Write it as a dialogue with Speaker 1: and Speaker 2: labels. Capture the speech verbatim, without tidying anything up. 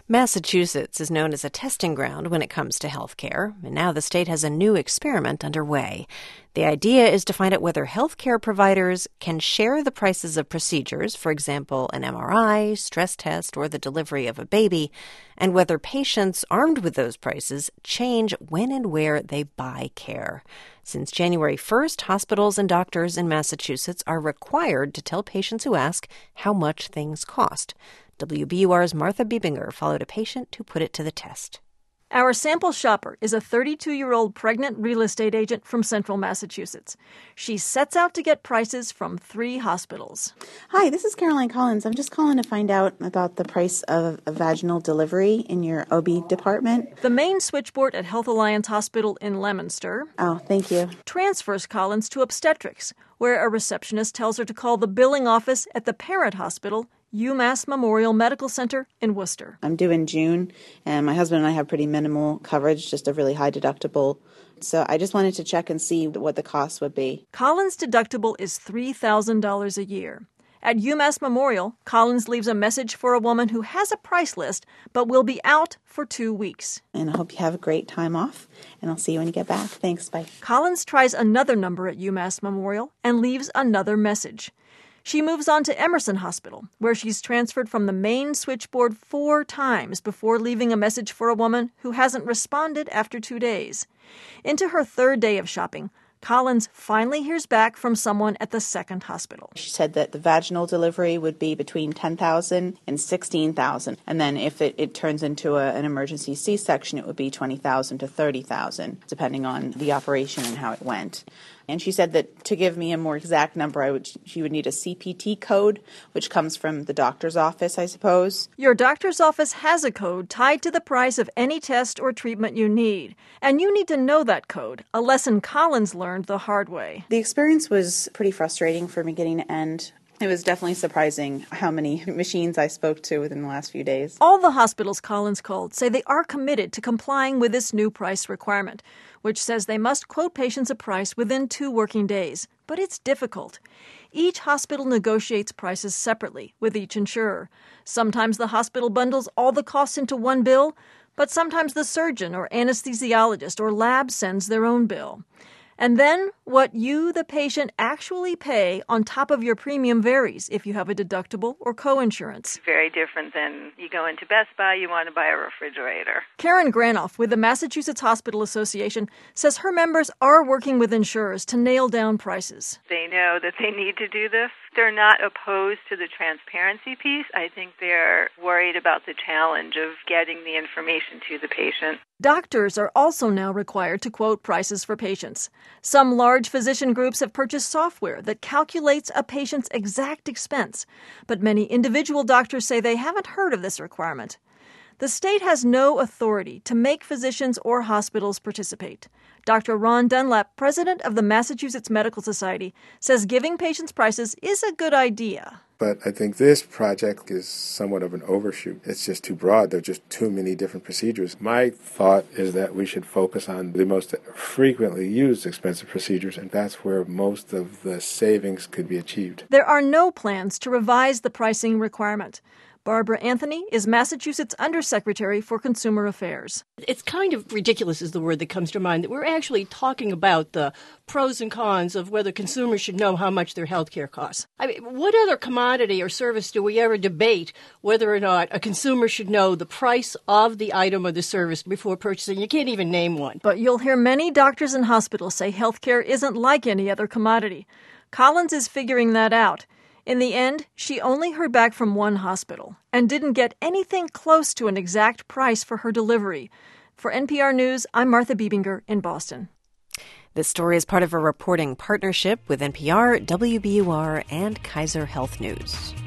Speaker 1: Massachusetts is known as a testing ground when it comes to healthcare, and now the state has a new experiment underway. The idea is to find out whether healthcare providers can share the prices of procedures, for example, an M R I, stress test, or the delivery of a baby, and whether patients armed with those prices change when and where they buy care. Since January first, hospitals and doctors in Massachusetts are required to tell patients who ask how much things cost. W B U R's Martha Biebinger followed a patient who put it to the test.
Speaker 2: Our sample shopper is a thirty-two-year-old pregnant real estate agent from central Massachusetts. She sets out to get prices from three hospitals.
Speaker 3: Hi, this is Caroline Collins. I'm just calling to find out about the price of a vaginal delivery in your O B department.
Speaker 2: The main switchboard at Health Alliance Hospital in Leominster
Speaker 3: Oh, thank you.
Speaker 2: transfers Collins to obstetrics, where a receptionist tells her to call the billing office at the parent hospital, UMass Memorial Medical Center in Worcester.
Speaker 3: I'm due in June, and my husband and I have pretty minimal coverage, just a really high deductible. So I just wanted to check and see what the cost would be.
Speaker 2: Collins' deductible is three thousand dollars a year. At UMass Memorial, Collins leaves a message for a woman who has a price list but will be out for two weeks.
Speaker 3: And I hope you have a great time off, and I'll see you when you get back. Thanks, bye.
Speaker 2: Collins tries another number at UMass Memorial and leaves another message. She moves on to Emerson Hospital, where she's transferred from the main switchboard four times before leaving a message for a woman who hasn't responded after two days. Into her third day of shopping, Collins finally hears back from someone at the second hospital.
Speaker 3: She said that the vaginal delivery would be between ten thousand dollars and sixteen thousand dollars. And then if it, it turns into a, an emergency C-section, it would be twenty thousand dollars to thirty thousand dollars, depending on the operation and how it went. And she said that to give me a more exact number, I would she would need a C P T code, which comes from the doctor's office, I suppose.
Speaker 2: Your doctor's office has a code tied to the price of any test or treatment you need. And you need to know that code, a lesson Collins learned the hard way.
Speaker 3: The experience was pretty frustrating from beginning to end. It was definitely surprising how many machines I spoke to within the last few days.
Speaker 2: All the hospitals Collins called say they are committed to complying with this new price requirement, which says they must quote patients a price within two working days. But it's difficult. Each hospital negotiates prices separately with each insurer. Sometimes the hospital bundles all the costs into one bill, but sometimes the surgeon or anesthesiologist or lab sends their own bill. And then what you, the patient, actually pay on top of your premium varies if you have a deductible or coinsurance.
Speaker 4: Very different than you go into Best Buy, you want to buy a refrigerator.
Speaker 2: Karen Granoff with the Massachusetts Hospital Association says her members are working with insurers to nail down prices.
Speaker 4: They know that they need to do this. They're not opposed to the transparency piece. I think they're worried about the challenge of getting the information to the patient.
Speaker 2: Doctors are also now required to quote prices for patients. Some large physician groups have purchased software that calculates a patient's exact expense, but many individual doctors say they haven't heard of this requirement. The state has no authority to make physicians or hospitals participate. Doctor Ron Dunlap, president of the Massachusetts Medical Society, says giving patients prices is a good idea.
Speaker 5: But I think this project is somewhat of an overshoot. It's just too broad. There are just too many different procedures. My thought is that we should focus on the most frequently used expensive procedures, and that's where most of the savings could be achieved.
Speaker 2: There are no plans to revise the pricing requirement. Barbara Anthony is Massachusetts Undersecretary for Consumer Affairs.
Speaker 6: It's kind of ridiculous is the word that comes to mind, that we're actually talking about the pros and cons of whether consumers should know how much their health care costs. I mean, what other commodity or service do we ever debate whether or not a consumer should know the price of the item or the service before purchasing? You can't even name one.
Speaker 2: But you'll hear many doctors and hospitals say health care isn't like any other commodity. Collins is figuring that out. In the end, she only heard back from one hospital and didn't get anything close to an exact price for her delivery. For N P R News, I'm Martha Biebinger in Boston.
Speaker 1: This story is part of a reporting partnership with N P R, W B U R, and Kaiser Health News.